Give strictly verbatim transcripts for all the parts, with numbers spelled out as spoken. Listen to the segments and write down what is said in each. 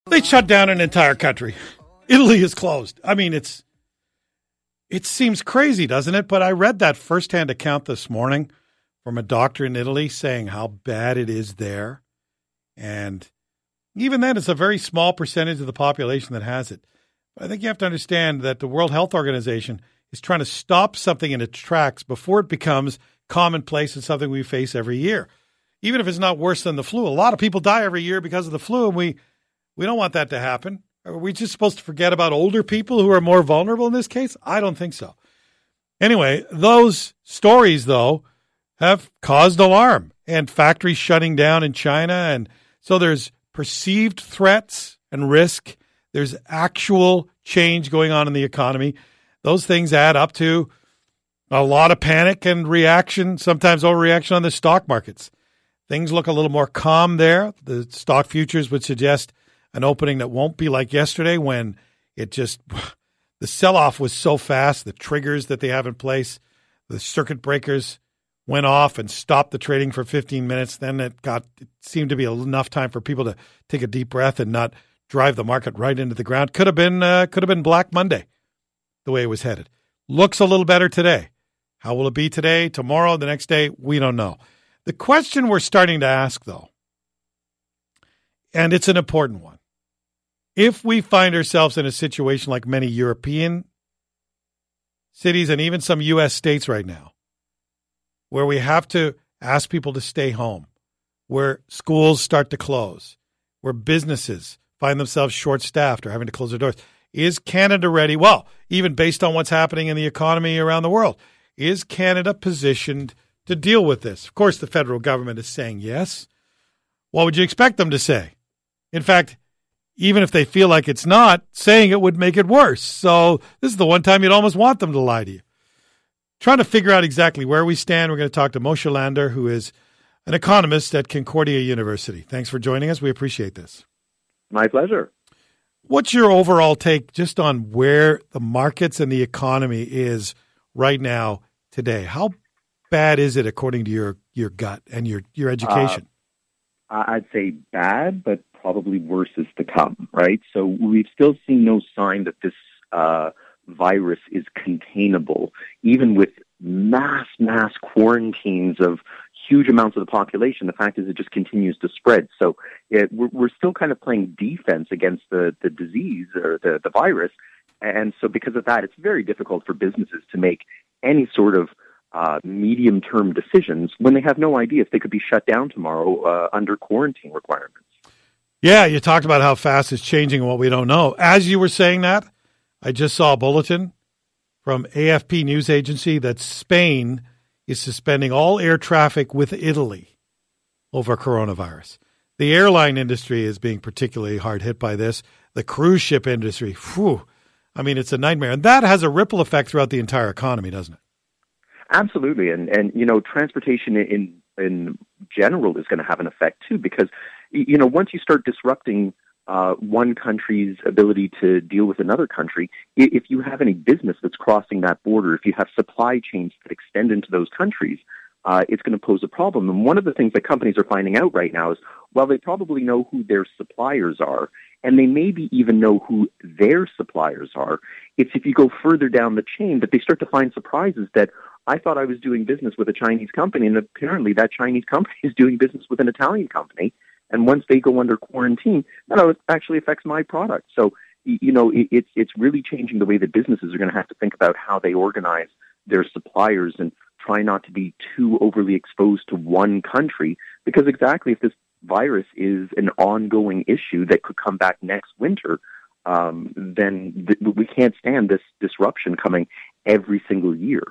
They shut down an entire country. Italy is closed. I mean, it's it seems crazy, doesn't it? But I read that firsthand account this morning from a doctor in Italy saying how bad it is there. And even then, it's a very small percentage of the population that has it. But I think you have to understand that the World Health Organization is trying to stop something in its tracks before it becomes commonplace and something we face every year. Even if it's not worse than the flu. A lot of people die every year because of the flu, and we, we don't want that to happen. Are we just supposed to forget about older people who are more vulnerable in this case? I don't think so. Anyway, those stories, though, have caused alarm and factories shutting down in China. And so there's perceived threats and risk. There's actual change going on in the economy. Those things add up to a lot of panic and reaction, sometimes overreaction on the stock markets. Things look a little more calm there. The stock futures would suggest an opening that won't be like yesterday when it just, the sell-off was so fast, the triggers that they have in place, the circuit breakers went off and stopped the trading for fifteen minutes. Then it got, it seemed to be enough time for people to take a deep breath and not drive the market right into the ground. Could have been, uh, could have been Black Monday, the way it was headed. Looks a little better today. How will it be today, tomorrow, the next day? We don't know. The question we're starting to ask, though, and it's an important one. If we find ourselves in a situation like many European cities and even some U S states right now, where we have to ask people to stay home, where schools start to close, where businesses find themselves short-staffed or having to close their doors, is Canada ready? Well, even based on what's happening in the economy around the world, is Canada positioned to deal with this? Of course, the federal government is saying yes. What would you expect them to say? In fact, even if they feel like it's not, saying it would make it worse. So this is the one time you'd almost want them to lie to you. Trying to figure out exactly where we stand, we're going to talk to Moshe Lander, who is an economist at Concordia University. Thanks for joining us. We appreciate this. My pleasure. What's your overall take just on where the markets and the economy is right now today? How bad is it according to your, your gut and your, your education? Uh, I'd say bad, but probably worse is to come, right? So we've still seen no sign that this uh, virus is containable, even with mass, mass quarantines of huge amounts of the population. The fact is it just continues to spread. So it, we're, we're still kind of playing defense against the, the disease or the, the virus. And so because of that, it's very difficult for businesses to make any sort of uh, medium-term decisions when they have no idea if they could be shut down tomorrow uh, under quarantine requirements. Yeah, you talked about how fast it's changing and what we don't know. As you were saying that, I just saw a bulletin from A F P News Agency that Spain is suspending all air traffic with Italy over coronavirus. The airline industry is being particularly hard hit by this. The cruise ship industry, whew, I mean, it's a nightmare. And that has a ripple effect throughout the entire economy, doesn't it? Absolutely. And, and you know, transportation in in general is going to have an effect, too, because, you know, once you start disrupting uh, one country's ability to deal with another country, if you have any business that's crossing that border, if you have supply chains that extend into those countries, uh, it's going to pose a problem. And one of the things that companies are finding out right now is, well, they probably know who their suppliers are, and they maybe even know who their suppliers are. It's if you go further down the chain that they start to find surprises that I thought I was doing business with a Chinese company, and apparently that Chinese company is doing business with an Italian company. And once they go under quarantine, that actually affects my product. So, you know, it, it's it's really changing the way that businesses are going to have to think about how they organize their suppliers and try not to be too overly exposed to one country. Because exactly if this virus is an ongoing issue that could come back next winter, um, then th- we can't stand this disruption coming every single year.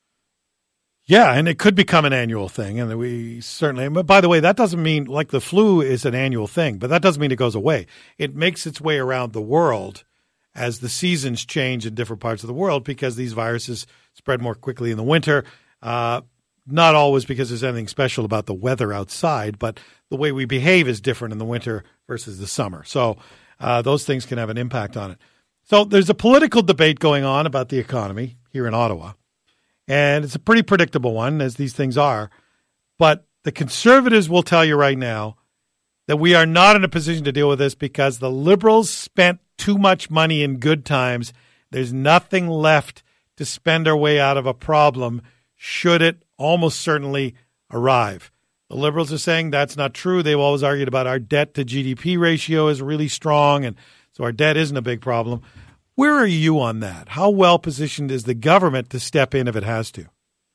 Yeah, and it could become an annual thing, and we certainly. But by the way, that doesn't mean like the flu is an annual thing, but that doesn't mean it goes away. It makes its way around the world as the seasons change in different parts of the world because these viruses spread more quickly in the winter. Uh, not always because there's anything special about the weather outside, but the way we behave is different in the winter versus the summer. So uh, those things can have an impact on it. So there's a political debate going on about the economy here in Ottawa. And it's a pretty predictable one, as these things are. But the Conservatives will tell you right now that we are not in a position to deal with this because the Liberals spent too much money in good times. There's nothing left to spend our way out of a problem should it almost certainly arrive. The Liberals are saying that's not true. They've always argued about our debt to G D P ratio is really strong, and so our debt isn't a big problem. Where are you on that? How well positioned is the government to step in if it has to?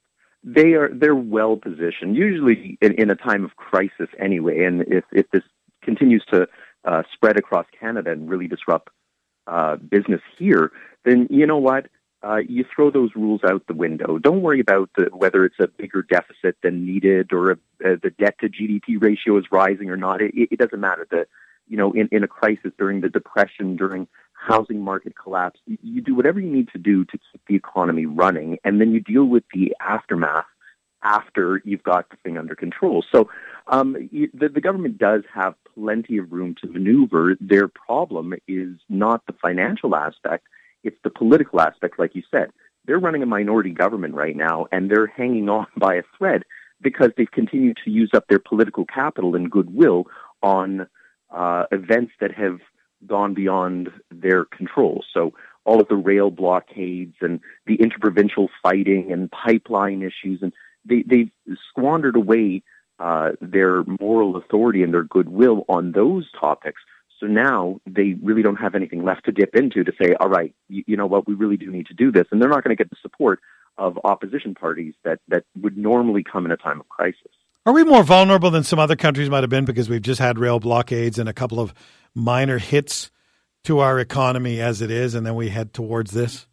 They are they're well positioned, usually in, in a time of crisis anyway. And if, if this continues to uh, spread across Canada and really disrupt uh, business here, then you know what? Uh, you throw those rules out the window. Don't worry about the, whether it's a bigger deficit than needed or a, a, the debt to G D P ratio is rising or not. It, it doesn't matter. The you know in, in a crisis during the depression, during housing market collapse, you do whatever you need to do to keep the economy running, and then you deal with the aftermath after you've got the thing under control. So um, you, the, the government does have plenty of room to maneuver. Their problem is not the financial aspect, it's the political aspect, like you said. They're running a minority government right now, and they're hanging on by a thread because they've continued to use up their political capital and goodwill on uh, events that have gone beyond their control. So all of the rail blockades and the interprovincial fighting and pipeline issues, and they, they've squandered away uh, their moral authority and their goodwill on those topics. So now they really don't have anything left to dip into to say, all right, you, you know what, we really do need to do this. And they're not going to get the support of opposition parties that, that would normally come in a time of crisis. Are we more vulnerable than some other countries might have been because we've just had rail blockades and a couple of minor hits to our economy as it is, and then we head towards this?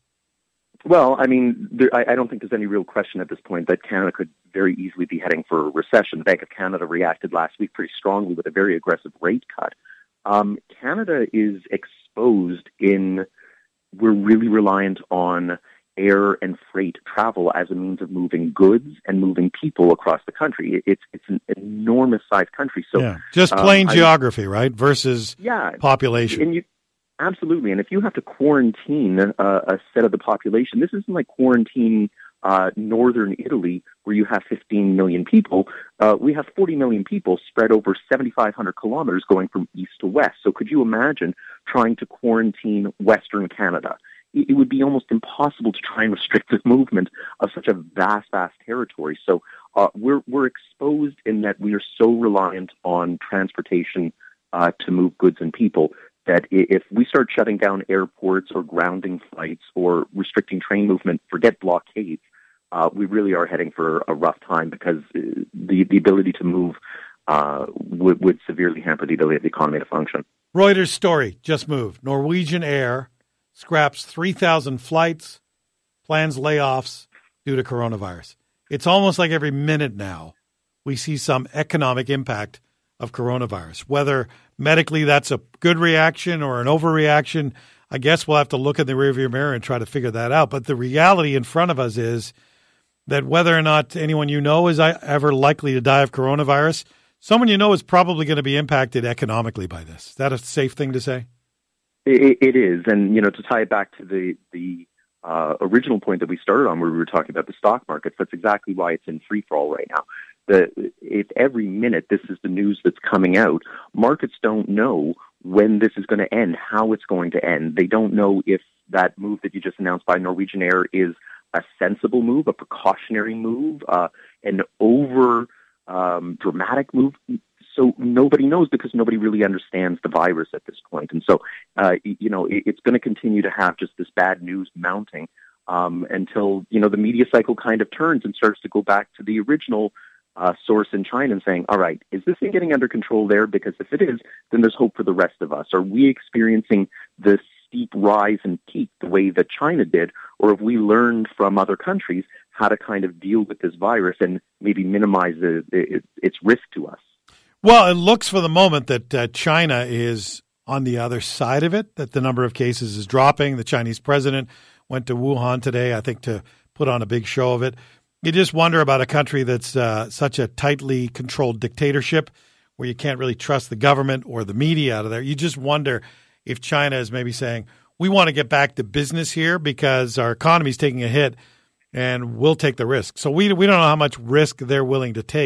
Well, I mean, there, I, I don't think there's any real question at this point that Canada could very easily be heading for a recession. The Bank of Canada reacted last week pretty strongly with a very aggressive rate cut. Um, Canada is exposed in, we're really reliant on air and freight travel as a means of moving goods and moving people across the country. It's it's an enormous sized country. So yeah, just plain um, geography, I, right? Versus yeah, population. And you, absolutely. And if you have to quarantine a, a set of the population, this isn't like quarantine uh, northern Italy where you have fifteen million people. Uh, we have forty million people spread over seventy-five hundred kilometers going from east to west. So could you imagine trying to quarantine Western Canada? It would be almost impossible to try and restrict the movement of such a vast, vast territory. So uh, we're we're exposed in that we are so reliant on transportation uh, to move goods and people that if we start shutting down airports or grounding flights or restricting train movement, forget blockades, uh, we really are heading for a rough time because the, the ability to move uh, would, would severely hamper the ability of the economy to function. Reuters story just moved. Norwegian Air scraps three thousand flights, plans layoffs due to coronavirus. It's almost like every minute now we see some economic impact of coronavirus. Whether medically that's a good reaction or an overreaction, I guess we'll have to look in the rearview mirror and try to figure that out. But the reality in front of us is that whether or not anyone you know is ever likely to die of coronavirus, someone you know is probably going to be impacted economically by this. Is that a safe thing to say? It, it is, and you know, to tie it back to the the uh, original point that we started on, where we were talking about the stock market, that's exactly why it's in free fall right now. The if every minute this is the news that's coming out, markets don't know when this is going to end, how it's going to end. They don't know if that move that you just announced by Norwegian Air is a sensible move, a precautionary move, uh, an over um, dramatic move. So nobody knows because nobody really understands the virus at this point. And so, uh, you know, it, it's going to continue to have just this bad news mounting um, until, you know, the media cycle kind of turns and starts to go back to the original uh, source in China and saying, all right, is this thing getting under control there? Because if it is, then there's hope for the rest of us. Are we experiencing this steep rise and peak the way that China did? Or have we learned from other countries how to kind of deal with this virus and maybe minimize the, the, its risk to us? Well, it looks for the moment that uh, China is on the other side of it, that the number of cases is dropping. The Chinese president went to Wuhan today, I think, to put on a big show of it. You just wonder about a country that's uh, such a tightly controlled dictatorship where you can't really trust the government or the media out of there. You just wonder if China is maybe saying, we want to get back to business here because our economy is taking a hit and we'll take the risk. So we we don't know how much risk they're willing to take.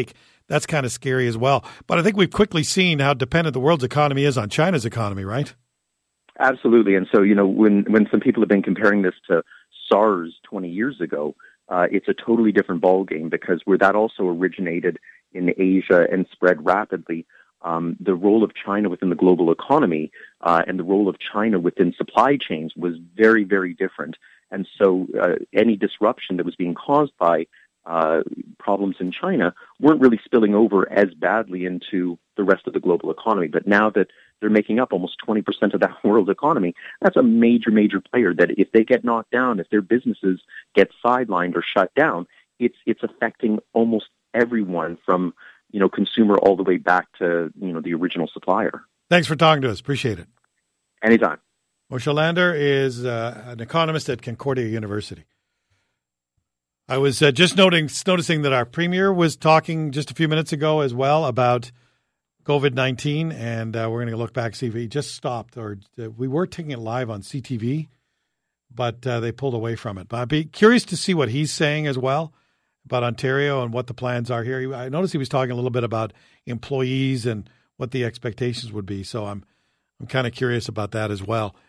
that's kind of scary as well. But I think we've quickly seen how dependent the world's economy is on China's economy, right? Absolutely. And so, you know, when, when some people have been comparing this to SARS twenty years ago, uh, it's a totally different ballgame because where that also originated in Asia and spread rapidly, um, the role of China within the global economy uh, and the role of China within supply chains was very, very different. And so uh, any disruption that was being caused by uh, problems in China weren't really spilling over as badly into the rest of the global economy. But now that they're making up almost twenty percent of that world economy, that's a major, major player that if they get knocked down, if their businesses get sidelined or shut down, it's it's affecting almost everyone from, you know, consumer all the way back to, you know, the original supplier. Thanks for talking to us. Appreciate it. Anytime. Moshe Lander is uh, an economist at Concordia University. I was uh, just noting, noticing that our premier was talking just a few minutes ago as well about COVID nineteen, and uh, we're going to look back, see if he just stopped. Or uh, we were taking it live on C T V, but uh, they pulled away from it. But I'd be curious to see what he's saying as well about Ontario and what the plans are here. I noticed he was talking a little bit about employees and what the expectations would be. So I'm I'm kind of curious about that as well.